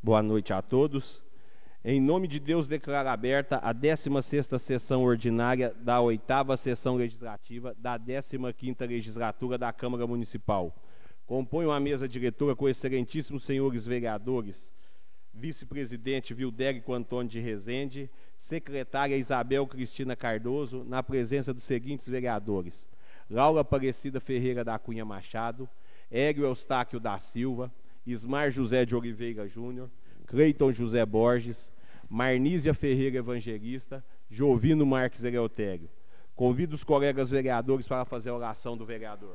Boa noite a todos. Em nome de Deus, declaro aberta a 16ª sessão ordinária da 8ª sessão legislativa da 15ª legislatura da Câmara Municipal. Componho a mesa diretora com excelentíssimos senhores vereadores, vice-presidente Vildérico Antônio de Rezende, secretária Isabel Cristina Cardoso, na presença dos seguintes vereadores: Laura Aparecida Ferreira da Cunha Machado, Hélio Eustáquio da Silva, Ismar José de Oliveira Júnior, Cleiton José Borges, Marnísia Ferreira Evangelista, Jovino Marques Eleutério. Convido os colegas vereadores para fazer a oração do vereador.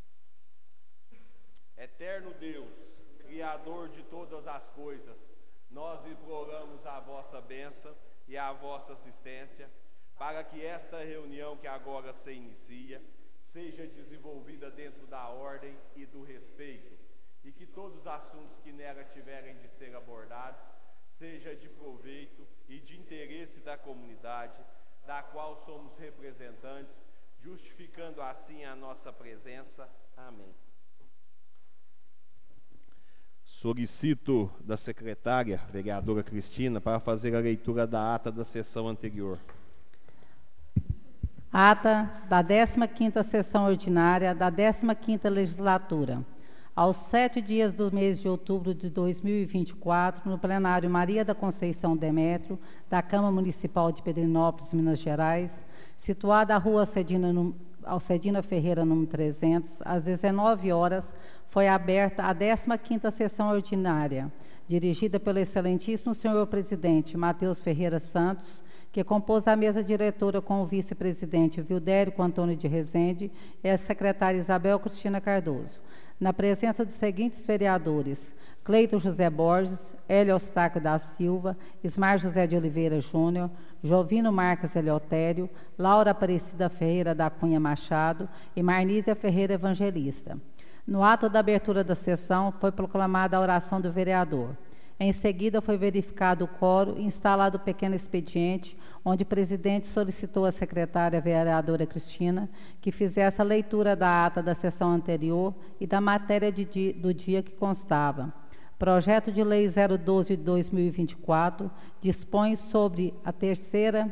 Eterno Deus, Criador de todas as coisas, nós imploramos a vossa bênção e a vossa assistência para que esta reunião que agora se inicia seja desenvolvida dentro da ordem e do respeito, e que todos os assuntos que nela tiverem de ser abordados seja de proveito e de interesse da comunidade, da qual somos representantes, justificando assim a nossa presença. Amém. Solicito da secretária, vereadora Cristina, para fazer a leitura da ata da sessão anterior. Ata da 15ª sessão ordinária da 15ª legislatura. Aos 7 dias do mês de outubro de 2024, no plenário Maria da Conceição Demétrio, da Câmara Municipal de Pedrinópolis, Minas Gerais, situada a rua Alcedina Ferreira, número 300, às 19 horas, foi aberta a 15ª sessão ordinária, dirigida pelo excelentíssimo senhor presidente Matheus Ferreira Santos, que compôs a mesa diretora com o vice-presidente Vildérico Antônio de Rezende e a secretária Isabel Cristina Cardoso, na presença dos seguintes vereadores: Cleiton José Borges, Hélio Eustáquio da Silva, Ismar José de Oliveira Júnior, Jovino Marques Eleutério, Laura Aparecida Ferreira da Cunha Machado e Marnísia Ferreira Evangelista. No ato da abertura da sessão, foi proclamada a oração do vereador. Em seguida, foi verificado o quórum e instalado o pequeno expediente, onde o presidente solicitou à secretária vereadora Cristina que fizesse a leitura da ata da sessão anterior e da matéria do dia que constava. Projeto de Lei 012 de 2024 dispõe sobre a terceira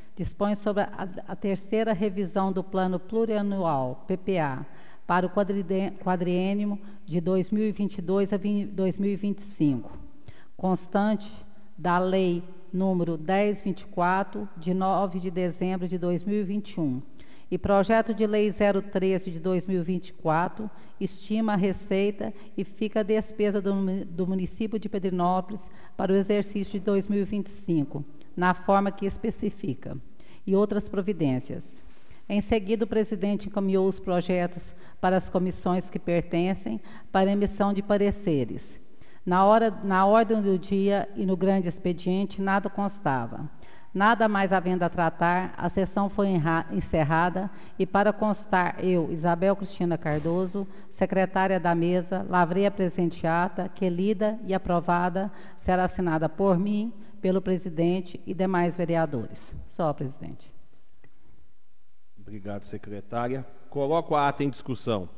revisão do Plano Plurianual, PPA, para o quadriênio de 2022 a 2025. Constante da Lei número 1024, de 9 de dezembro de 2021, e projeto de Lei 013 de 2024, estima a receita e fica a despesa do município de Pedrinópolis para o exercício de 2025, na forma que especifica, e outras providências. Em seguida, o presidente encaminhou os projetos para as comissões que pertencem para emissão de pareceres. Na ordem do dia e no grande expediente, nada constava. Nada mais havendo a tratar, a sessão foi encerrada e, para constar, eu, Isabel Cristina Cardoso, secretária da mesa, lavrei a presente ata, que lida e aprovada será assinada por mim, pelo presidente e demais vereadores. Só, presidente. Obrigado, secretária. Coloco a ata em discussão.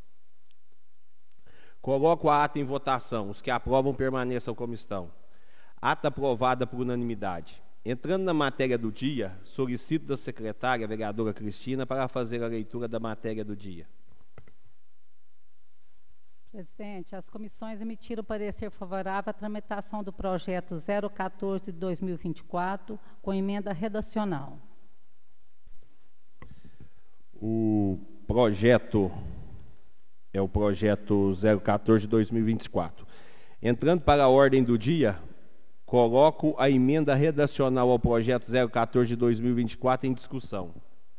Coloco a ata em votação. Os que aprovam permaneçam como estão. Ata aprovada por unanimidade. Entrando na matéria do dia, solicito da secretária, vereadora Cristina, para fazer a leitura da matéria do dia. Presidente, as comissões emitiram parecer favorável à tramitação do projeto 014 de 2024, com emenda redacional. O projeto é o projeto 014 de 2024. Entrando para a ordem do dia, coloco a emenda redacional ao projeto 014 de 2024 em discussão.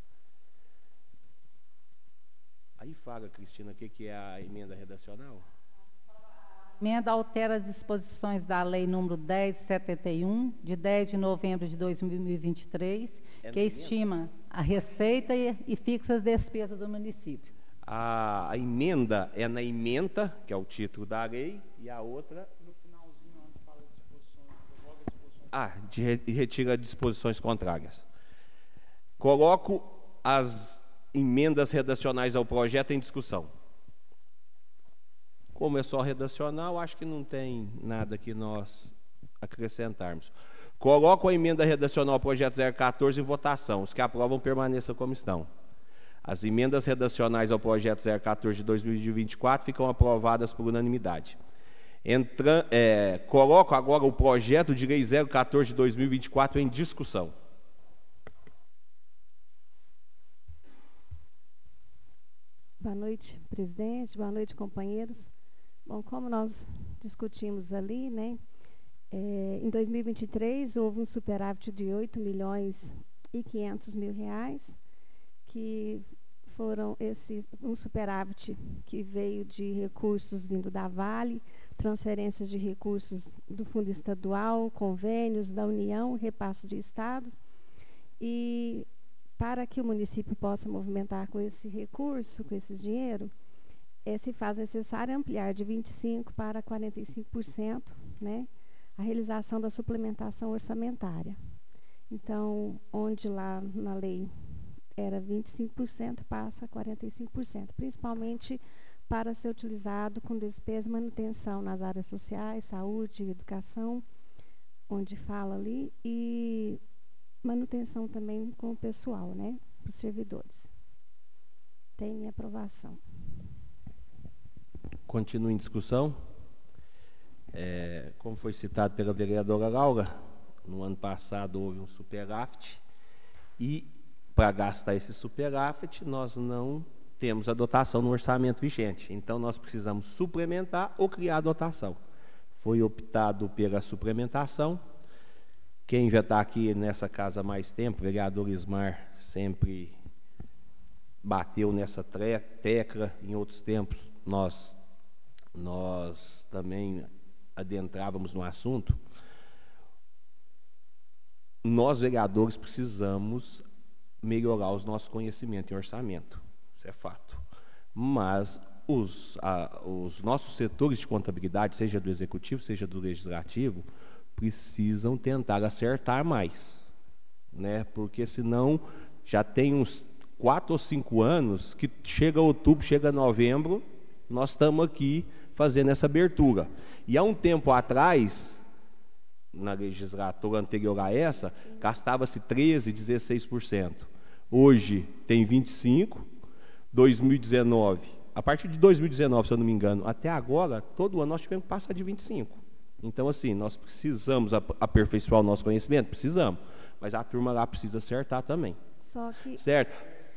Aí fala, Cristina, o que é a emenda redacional? A emenda altera as disposições da Lei número 1071, de 10 de novembro de 2023, que estima a receita e fixa as despesas do município. A emenda é na ementa, que é o título da lei, e a outra... No finalzinho, onde fala disposições, e retira disposições contrárias. Coloco as emendas redacionais ao projeto em discussão. Como é só redacional, acho que não tem nada que nós acrescentarmos. Coloco a emenda redacional ao projeto 014 em votação. Os que aprovam permaneçam como estão. As emendas redacionais ao projeto 014 de 2024 ficam aprovadas por unanimidade. Coloco agora o projeto de lei 014 de 2024 em discussão. Boa noite, presidente. Boa noite, companheiros. Bom, como nós discutimos ali, né, em 2023 houve um superávit de 8.500.000 reais, que foram um superávit que veio de recursos vindo da Vale, transferências de recursos do Fundo Estadual, convênios da União, repasse de estados. E para que o município possa movimentar com esse recurso, com esse dinheiro, se faz necessário ampliar de 25% para 45%, né, a realização da suplementação orçamentária. Então, onde lá na lei era 25%, passa a 45%, principalmente para ser utilizado com despesa e manutenção nas áreas sociais, saúde, educação, onde fala ali, e manutenção também com o pessoal, né, para os servidores. Tem minha aprovação. Continua em discussão. Como foi citado pela vereadora Laura, no ano passado houve um superávit e, para gastar esse superávit, nós não temos a dotação no orçamento vigente. Então, nós precisamos suplementar ou criar a dotação. Foi optado pela suplementação. Quem já está aqui nessa casa há mais tempo, o vereador Ismar sempre bateu nessa tecla. Em outros tempos, nós também adentrávamos no assunto. Nós, vereadores, precisamos melhorar os nossos conhecimentos em orçamento. Isso é fato. Mas os nossos setores de contabilidade, seja do executivo, seja do legislativo, precisam tentar acertar mais, né? Porque senão já tem uns 4 ou 5 anos que chega outubro, chega novembro, nós estamos aqui fazendo essa abertura. E há um tempo atrás, na legislatura anterior a essa, gastava-se 13%, 16%. Hoje tem 25%, 2019, a partir de 2019, se eu não me engano, até agora, todo ano nós tivemos que passar de 25%. Então, assim, nós precisamos aperfeiçoar o nosso conhecimento? Precisamos. Mas a turma lá precisa acertar também. Só que... Certo?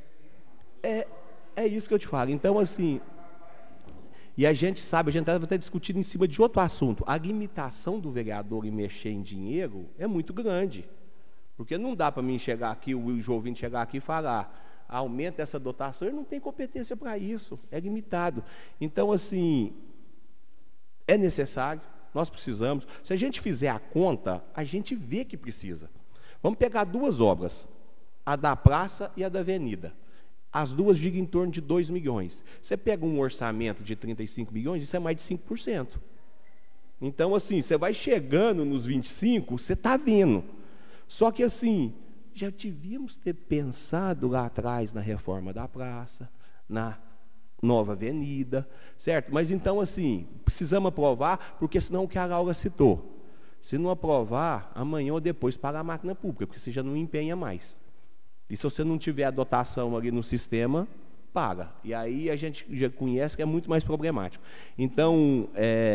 É isso que eu te falo. Então, assim... E a gente sabe, a gente estava até discutindo em cima de outro assunto. A limitação do vereador em mexer em dinheiro é muito grande. Porque não dá para mim chegar aqui, o Jovem chegar aqui e falar, aumenta essa dotação, ele não tem competência para isso, é limitado. Então, assim, é necessário. Nós precisamos. Se a gente fizer a conta, a gente vê que precisa. Vamos pegar 2 obras, a da praça e a da avenida. As duas giram em torno de 2 milhões. Você pega um orçamento de 35 milhões, isso é mais de 5%. Então, assim, você vai chegando nos 25, você está vendo. Só que, assim, já devíamos ter pensado lá atrás na reforma da praça, na nova avenida, certo? Mas então, assim, precisamos aprovar, porque senão o que a Laura citou. Se não aprovar, amanhã ou depois paga a máquina pública, porque você já não empenha mais. E se você não tiver a dotação ali no sistema, paga. E aí a gente já conhece que é muito mais problemático. Então,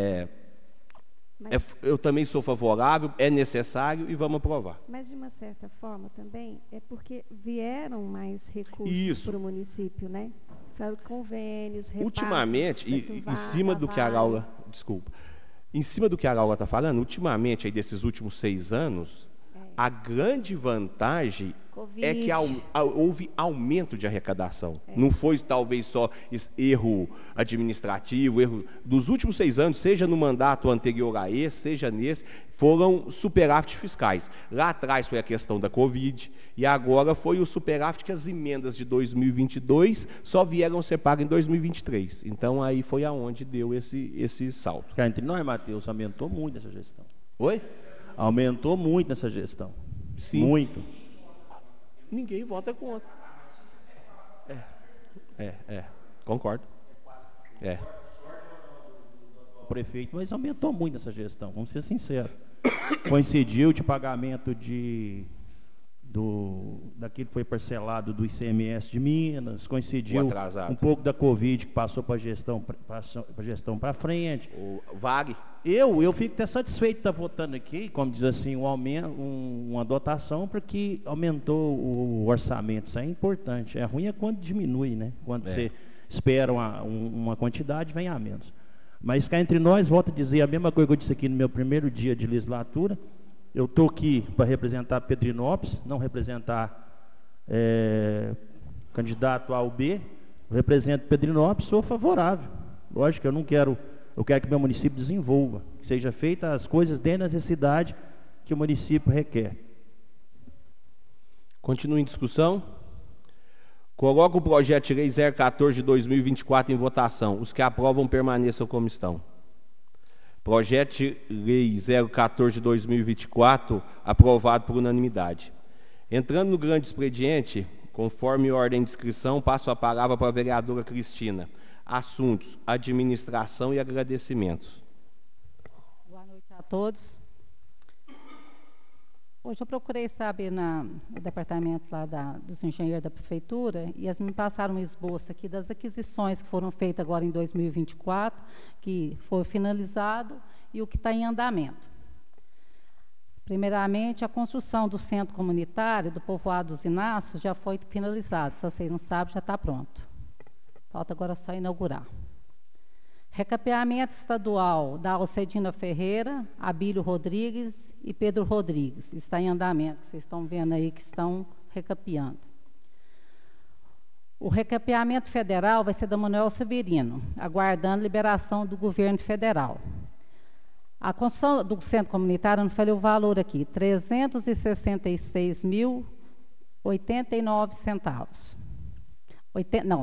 eu também sou favorável, é necessário e vamos aprovar. Mas, de uma certa forma, também, é porque vieram mais recursos para o município, né? Convênios, repasses, ultimamente, em cima do que a Laura, desculpa, em cima do que a Laura está falando, ultimamente, aí desses últimos 6 anos, a grande vantagem é que houve aumento de arrecadação. Não foi talvez só erro administrativo, erro dos últimos 6 anos, seja no mandato anterior a esse, seja nesse, foram superávit fiscais. Lá atrás foi a questão da Covid, e agora foi o superávit que as emendas de 2022 só vieram ser pagas em 2023. Então aí foi aonde deu esse salto. Cá entre nós, Matheus, aumentou muito nessa gestão. Oi? Aumentou muito nessa gestão. Sim. Muito. Ninguém vota contra. Concordo. próprio prefeito, mas aumentou muito essa gestão, vamos ser sinceros. Coincidiu de pagamento daquilo que foi parcelado do ICMS de Minas, coincidiu um pouco da Covid que passou para a gestão para frente. O VAG. Eu fico até satisfeito de estar votando aqui, como diz assim, uma dotação, porque aumentou o orçamento. Isso é importante. É ruim é quando diminui, né? Quando você espera uma quantidade, vem a menos. Mas cá entre nós, volto a dizer a mesma coisa que eu disse aqui no meu primeiro dia de legislatura. Eu estou aqui para representar Pedrinópolis, não representar candidato A ou B. Eu represento Pedrinópolis, sou favorável. Lógico que eu quero que meu município desenvolva, que seja feitas as coisas dentro da necessidade que o município requer. Continua em discussão. Coloco o projeto de lei 014 de 2024 em votação. Os que aprovam permaneçam como estão. Projeto de lei 014 de 2024 aprovado por unanimidade. Entrando no grande expediente, conforme ordem de inscrição, passo a palavra para a vereadora Cristina. Assuntos, administração e agradecimentos. Boa noite a todos. Hoje eu procurei saber no departamento lá dos engenheiros da prefeitura e eles me passaram um esboço aqui das aquisições que foram feitas agora em 2024, que foi finalizado e o que está em andamento. Primeiramente, a construção do centro comunitário do povoado dos Inácios já foi finalizada. Se vocês não sabem, já está pronto. Falta agora só inaugurar. Recapeamento estadual da Alcedina Ferreira, Abílio Rodrigues e Pedro Rodrigues. Está em andamento, vocês estão vendo aí que estão recapeando. O recapeamento federal vai ser da Manuel Severino, aguardando liberação do governo federal. A construção do centro comunitário, não falei o valor aqui, R$ 366.089 centavos. Não,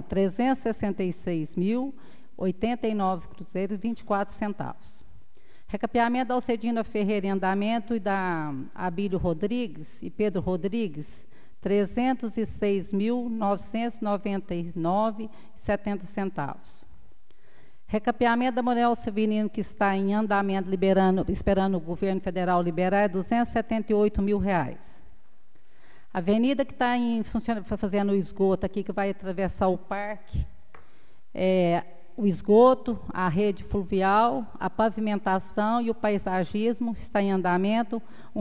366.089 cruzeiros e 24 centavos. Recapeamento da Alcedina Ferreira em andamento e da Abílio Rodrigues e Pedro Rodrigues, R$ 306.999,70 centavos. Recapeamento da Manuel Severino, que está em andamento, esperando o governo federal liberar, é R$ 278 mil. A avenida que está fazendo o esgoto aqui, que vai atravessar o parque, o esgoto, a rede fluvial, a pavimentação e o paisagismo está em andamento, R$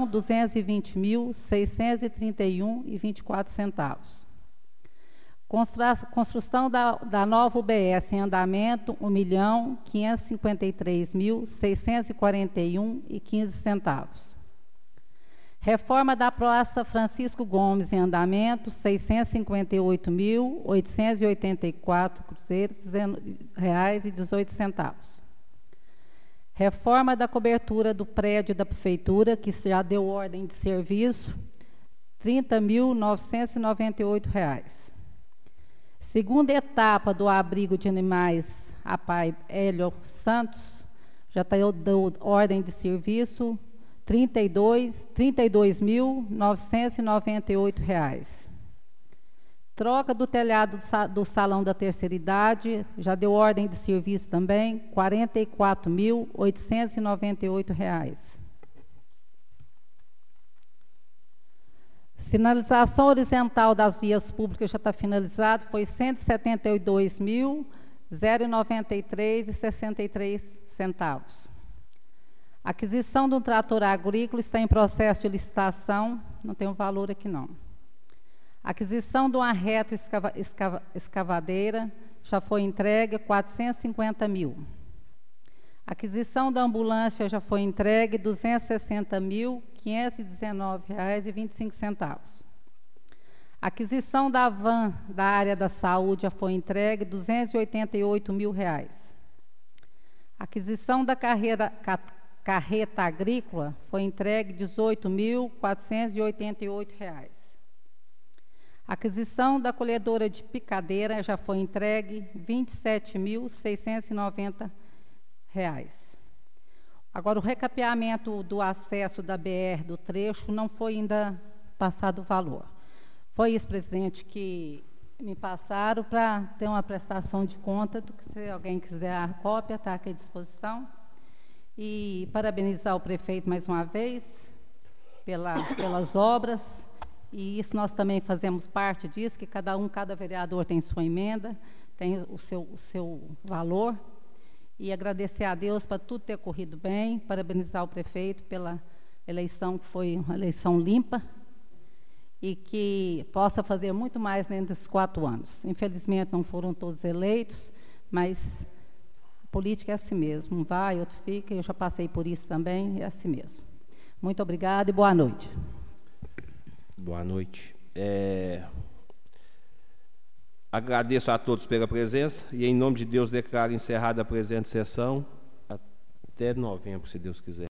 1.220.631,24 centavos. Construção da nova UBS em andamento, R$ 1.553.641,15 centavos. Reforma da Praça Francisco Gomes em andamento, R$ 658.884 cruzeiros, R$18. Reforma da cobertura do prédio da prefeitura, que já deu ordem de serviço, R$ 30.998. Segunda etapa do abrigo de animais APAI Hélio Santos, já deu ordem de serviço, R$ 32.998. Troca do telhado do salão da terceira idade, já deu ordem de serviço também, R$ 44.898. Sinalização horizontal das vias públicas já está finalizado, foi R$ 172.093,63 centavos. Aquisição de um trator agrícola está em processo de licitação, não tem um valor aqui não. Aquisição de uma retroescavadeira já foi entregue, R$ 450 mil. Aquisição da ambulância já foi entregue, R$ 260.519,25. Aquisição da van da área da saúde já foi entregue, R$ 288 mil. Aquisição da carreta agrícola foi entregue, R$ 18.488. Aquisição da colhedora de picadeira já foi entregue, R$ 27.690. Agora, o recapeamento do acesso da BR do trecho não foi ainda passado o valor. Foi isso, presidente, que Me passaram para ter uma prestação de conta, do que se alguém quiser a cópia, está aqui à disposição. E parabenizar o prefeito mais uma vez pelas obras. E isso nós também fazemos parte disso, que cada vereador tem sua emenda, tem o seu valor. E agradecer a Deus para tudo ter corrido bem, parabenizar o prefeito pela eleição, que foi uma eleição limpa, e que possa fazer muito mais dentro desses 4 anos. Infelizmente, não foram todos eleitos, mas a política é assim mesmo, um vai, outro fica, eu já passei por isso também, é assim mesmo. Muito obrigada e boa noite. Boa noite. Agradeço a todos pela presença e, em nome de Deus, declaro encerrada a presente sessão até novembro, se Deus quiser.